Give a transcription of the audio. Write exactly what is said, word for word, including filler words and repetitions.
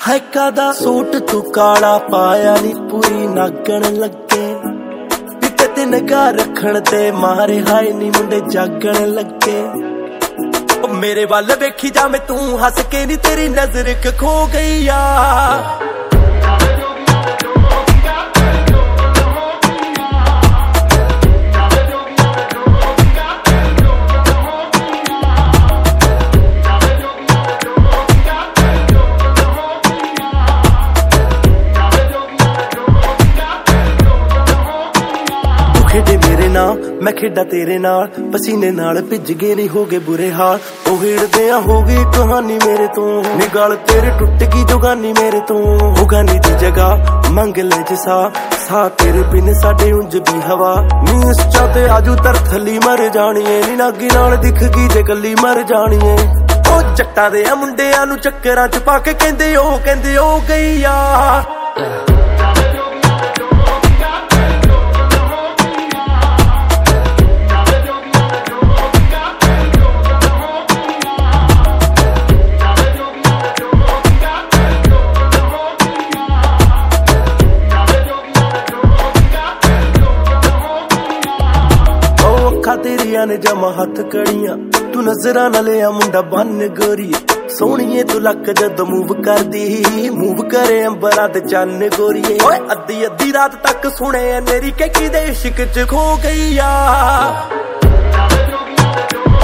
हैका दा सूट तू काला पाया नी पूरी नागण लगे पिते ते निगाह रखण ते मारे हाय नी मुंडे जागण लगे मेरे वाल वेखी जावे तू हस के नी तेरी नजर खो गई आ खेडे मेरे नाल मैं खेडा तेरे नाल पसीने नाल भिज गए नी हो गए बुरे हाल ओ हिड़दे हो गई कहानी मेरे तो नी गल तेरे टुट गई जुगानी मेरे तो जुगानी दी जगह मंग ले जसा सा तेरे बिन साडे उंज भी हवा नी इस चाते आजू तरथली मर जानी है नी नागी नाल दिख गई जे गली मर जानी है ओ जट्टां दे मुंडियां नू चक्करां च पा के कहंदे ओ कहंदे ओ गई आ तेरिया ने जमा हथ कड़ियां तू नजरा न लिया मुंडा बन गोरी सोहणीए तू लक जद मूव कर दी मूव करे अंबरा ते चन्न गोरीए ओए अद्धी अद्धी रात तक सुने मेरी के किदे इश्क च खो गई आ